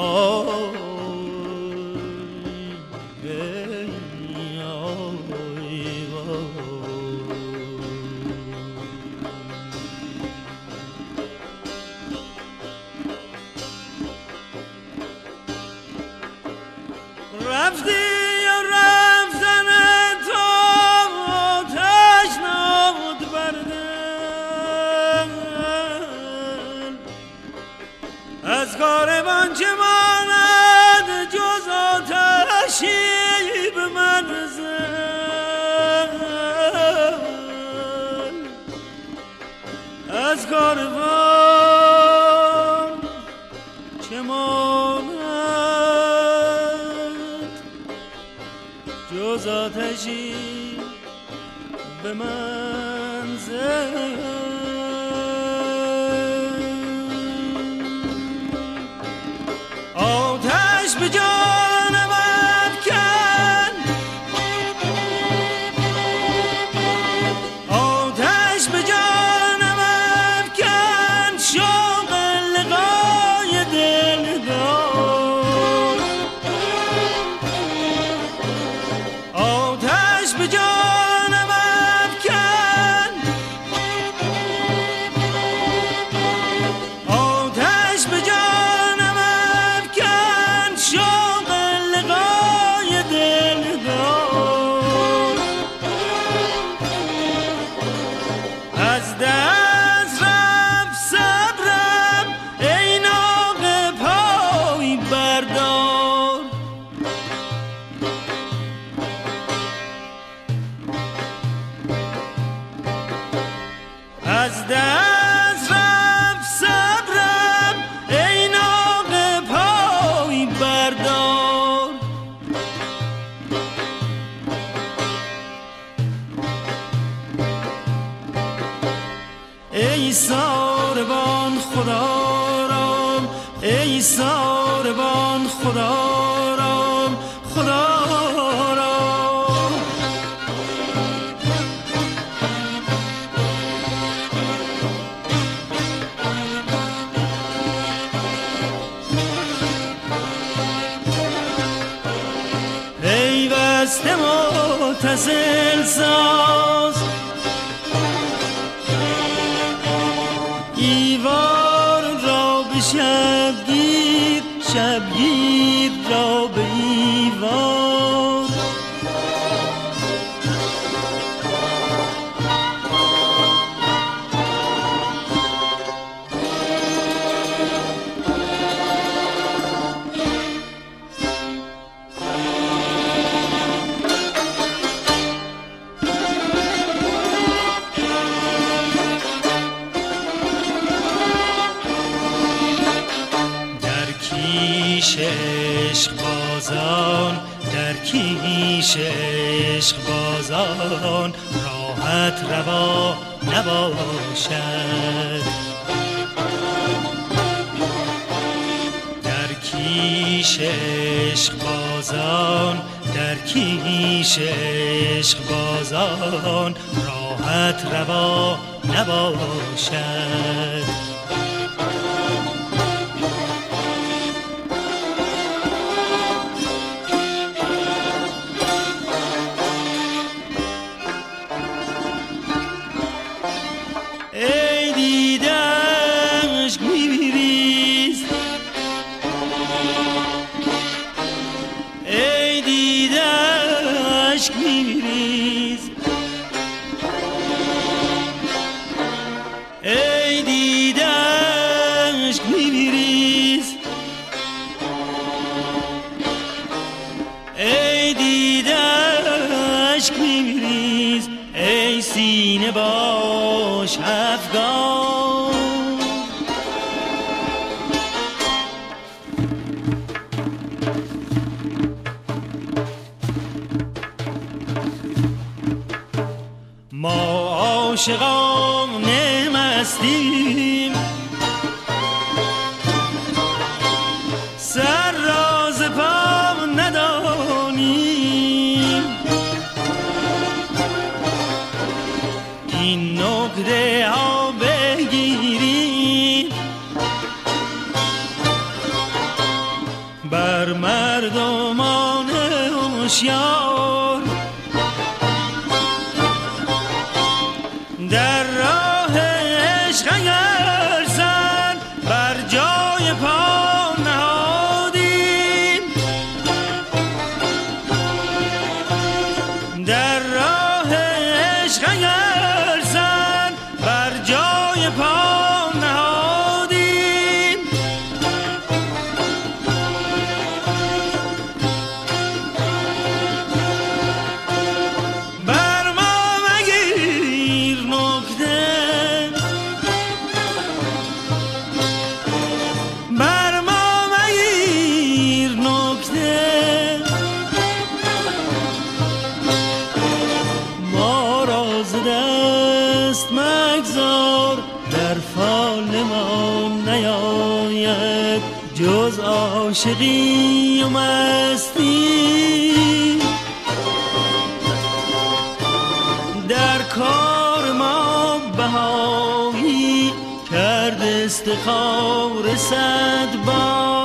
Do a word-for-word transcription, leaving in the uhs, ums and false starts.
متصل ساز ایوار را به شبگیر، شبگیر را به ایوار. عشق بازان در کیش عشق بازان راحت روا نباشد. در کیش عشق بازان در کیش عشق بازان راحت روا نباشد. باش افغان ما عاشقان مستیم سر راز پا ندانیم این نقطه ها بگیریم بر مردمان هوشیار. در راه عشق اگر سر بر جای پا نهادیم، در راه عشق اگر سر بر جای پا نهادیم، بر ما مگیر نکته، بر ما مگیر نکته، ما را ز دست مگذار، در فال ما نیاید جز عاشقی و مستی. در کار ما بهایی کرد استخار صد بار،